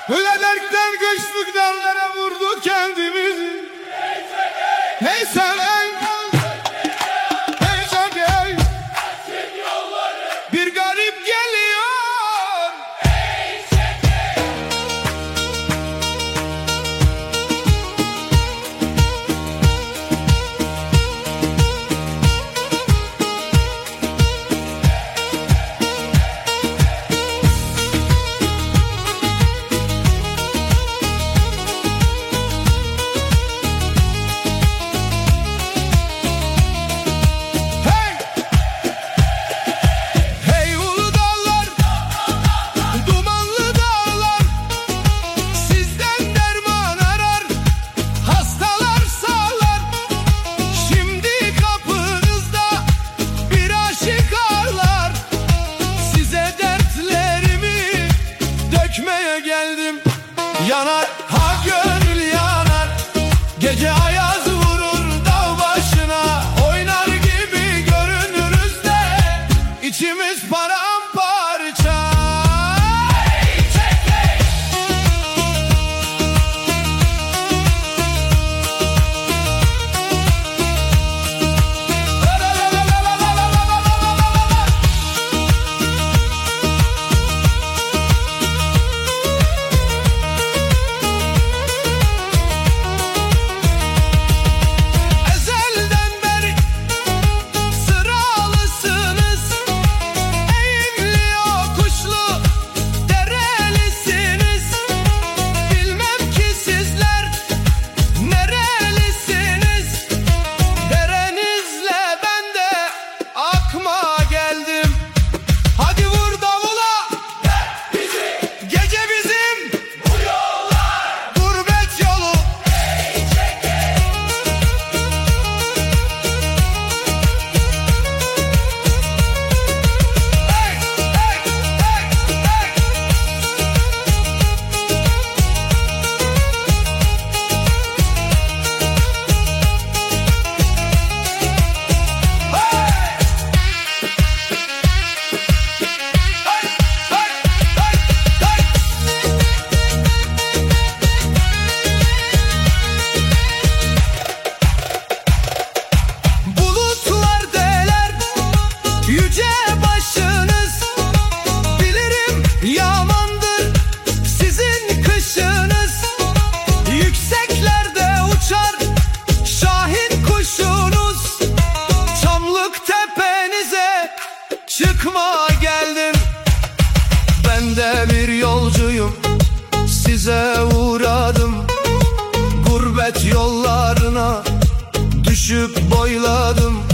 Ölerekten kışlık dağlara vurdu kendimizi. Hey sen ey hey sen ey, bir garip geliyor. Geldim, yanar ha gönül yanar, gece ayaz vurur dağ başına, oynar gibi görünürüz de içimiz paramparça. Hey çek hey. Yüce başınız, bilirim yamandır sizin kışınız. Yükseklerde uçar şahin kuşunuz. Çamlık tepenize çıkma geldim. Ben de bir yolcuyum, size uğradım. Gurbet yollarına düşüp boyladım.